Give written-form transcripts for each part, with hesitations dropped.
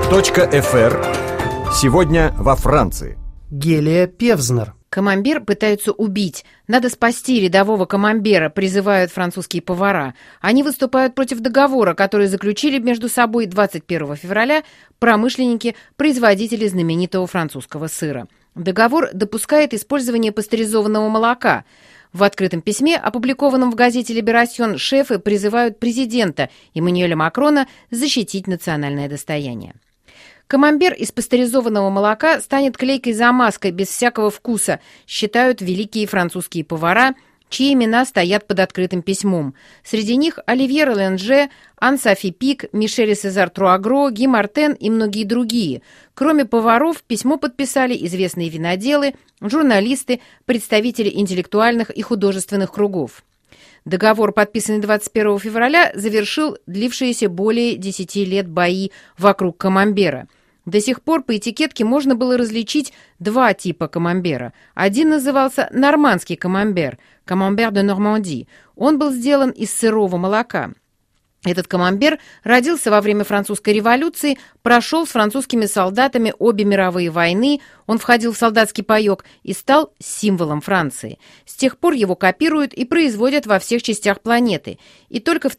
.фр. Сегодня во Франции. Гелия Певзнер. Камамбер пытаются убить. Надо спасти рядового камамбера, призывают французские повара. Они выступают против договора, который заключили между собой 21 февраля промышленники-производители знаменитого французского сыра. Договор допускает использование пастеризованного молока. В открытом письме, опубликованном в газете «Либерасьон», шефы призывают президента Эммануэля Макрона защитить национальное достояние. Камамбер из пастеризованного молока станет клейкой замазкой без всякого вкуса, считают великие французские повара, чьи имена стоят под открытым письмом. Среди них Оливье Роланже, Ан-Софи Пик, Мишель Сезар Труагро, Ги Мартен и многие другие. Кроме поваров, письмо подписали известные виноделы, журналисты, представители интеллектуальных и художественных кругов. Договор, подписанный 21 февраля, завершил длившиеся более 10 лет бои вокруг камамбера. До сих пор по этикетке можно было различить два типа камамбера. Один назывался нормандский камамбер, камамбер де Нормандии. Он был сделан из сырого молока. Этот камамбер родился во время французской революции, прошел с французскими солдатами обе мировые войны, он входил в солдатский паёк и стал символом Франции. С тех пор его копируют и производят во всех частях планеты. И только в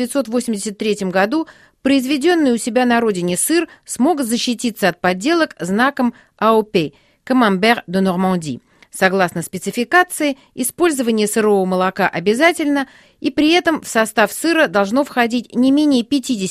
1983 году произведенный у себя на родине сыр смог защититься от подделок знаком АОП – «Камамбер де Нормандии». Согласно спецификации, использование сырого молока обязательно, и при этом в состав сыра должно входить не менее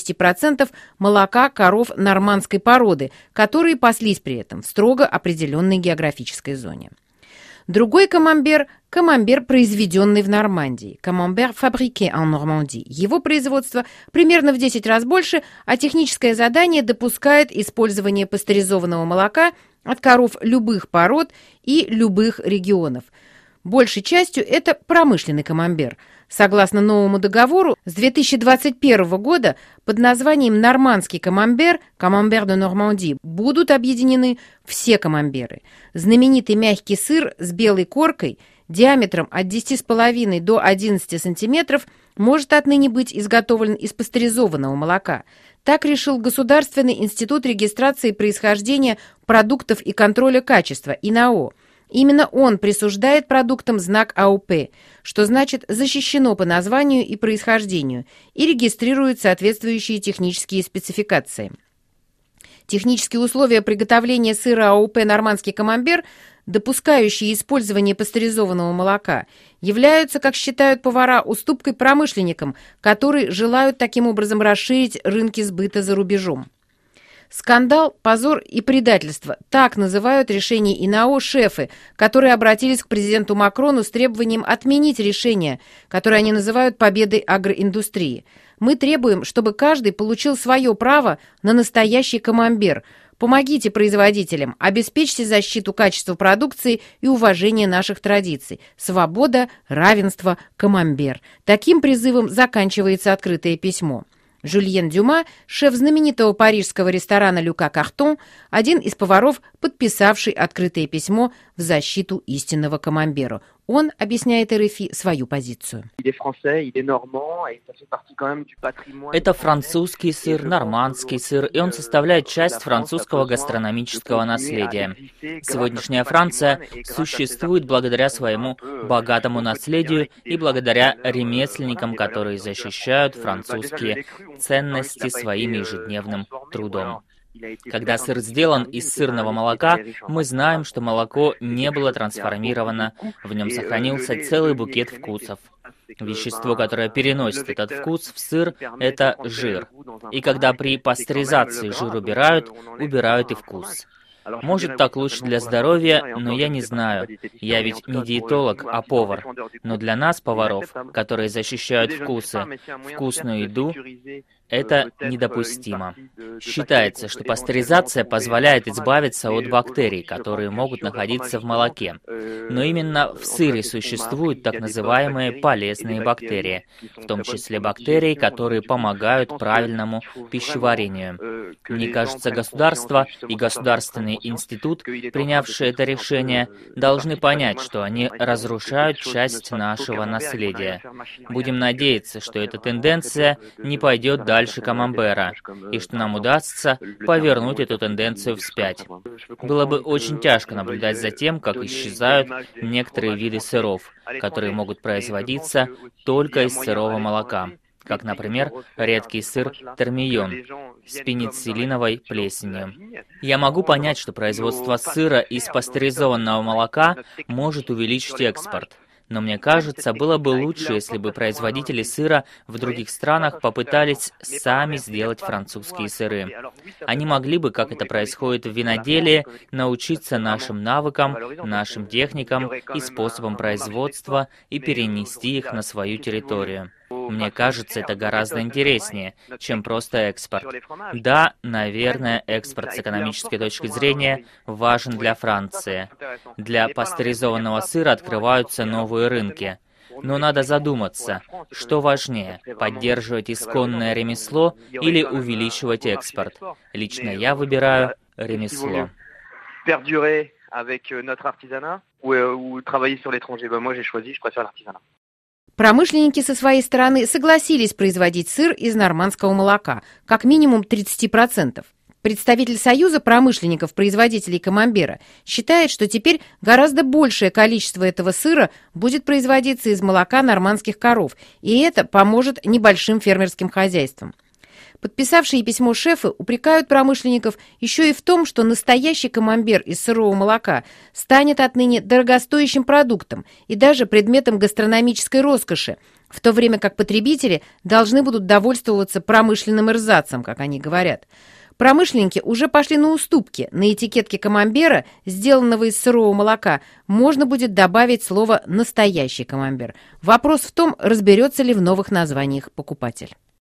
50% молока коров нормандской породы, которые паслись при этом в строго определенной географической зоне. Другой камамбер – камамбер, произведенный в Нормандии, камамбер fabriqué en Normandie. Его производство примерно в 10 раз больше, а техническое задание допускает использование пастеризованного молока от коров любых пород и любых регионов. Большей частью это промышленный камамбер. Согласно новому договору, с 2021 года под названием нормандский камамбер, камамбер де Нормандии, будут объединены все камамберы. Знаменитый мягкий сыр с белой коркой диаметром от 10,5 до 11 сантиметров может отныне быть изготовлен из пастеризованного молока. Так решил Государственный институт регистрации происхождения продуктов и контроля качества ИНАО. Именно он присуждает продуктам знак АОП, что значит «защищено по названию и происхождению», и регистрирует соответствующие технические спецификации. Технические условия приготовления сыра АОП «Нормандский камамбер», допускающие использование пастеризованного молока, являются, как считают повара, уступкой промышленникам, которые желают таким образом расширить рынки сбыта за рубежом. Скандал, позор и предательство – так называют решение ИНАО шефы, которые обратились к президенту Макрону с требованием отменить решение, которое они называют победой агроиндустрии. Мы требуем, чтобы каждый получил свое право на настоящий камамбер. Помогите производителям, обеспечьте защиту качества продукции и уважение наших традиций. Свобода, равенство, камамбер. Таким призывом заканчивается открытое письмо. Жюльен Дюма, шеф знаменитого парижского ресторана «Люка Картон», один из поваров, подписавший открытое письмо в защиту истинного камамбера. Он объясняет РФИ свою позицию. Это французский сыр, нормандский сыр, и он составляет часть французского гастрономического наследия. Сегодняшняя Франция существует благодаря своему богатому наследию и благодаря ремесленникам, которые защищают французские ценности своим ежедневным трудом. Когда сыр сделан из сырного молока, мы знаем, что молоко не было трансформировано, в нем сохранился целый букет вкусов. Вещество, которое переносит этот вкус в сыр, это жир. И когда при пастеризации жир убирают и вкус. Может, так лучше для здоровья, но я не знаю. Я ведь не диетолог, а повар. Но для нас, поваров, которые защищают вкусы, вкусную еду, это недопустимо. Считается, что пастеризация позволяет избавиться от бактерий, которые могут находиться в молоке. Но именно в сыре существуют так называемые полезные бактерии, в том числе бактерии, которые помогают правильному пищеварению. Мне кажется, государство и государственный институт, принявшие это решение, должны понять, что они разрушают часть нашего наследия. Будем надеяться, что эта тенденция не пойдет дальше фальши камамбера, и что нам удастся повернуть эту тенденцию вспять. Было бы очень тяжко наблюдать за тем, как исчезают некоторые виды сыров, которые могут производиться только из сырого молока, как, например, редкий сыр термийон с пенициллиновой плесенью. Я могу понять, что производство сыра из пастеризованного молока может увеличить экспорт, но мне кажется, было бы лучше, если бы производители сыра в других странах попытались сами сделать французские сыры. Они могли бы, как это происходит в виноделии, научиться нашим навыкам, нашим техникам и способам производства и перенести их на свою территорию. Мне кажется, это гораздо интереснее, чем просто экспорт. Да, наверное, экспорт с экономической точки зрения важен для Франции. Для пастеризованного сыра открываются новые рынки. Но надо задуматься, что важнее, поддерживать исконное ремесло или увеличивать экспорт. Лично я выбираю ремесло. Промышленники со своей стороны согласились производить сыр из нормандского молока, как минимум 30%. Представитель Союза промышленников-производителей камамбера считает, что теперь гораздо большее количество этого сыра будет производиться из молока нормандских коров, и это поможет небольшим фермерским хозяйствам. Подписавшие письмо шефы упрекают промышленников еще и в том, что настоящий камамбер из сырого молока станет отныне дорогостоящим продуктом и даже предметом гастрономической роскоши, в то время как потребители должны будут довольствоваться промышленным эрзацем, как они говорят. Промышленники уже пошли на уступки. На этикетке камамбера, сделанного из сырого молока, можно будет добавить слово «настоящий камамбер». Вопрос в том, разберется ли в новых названиях покупатель.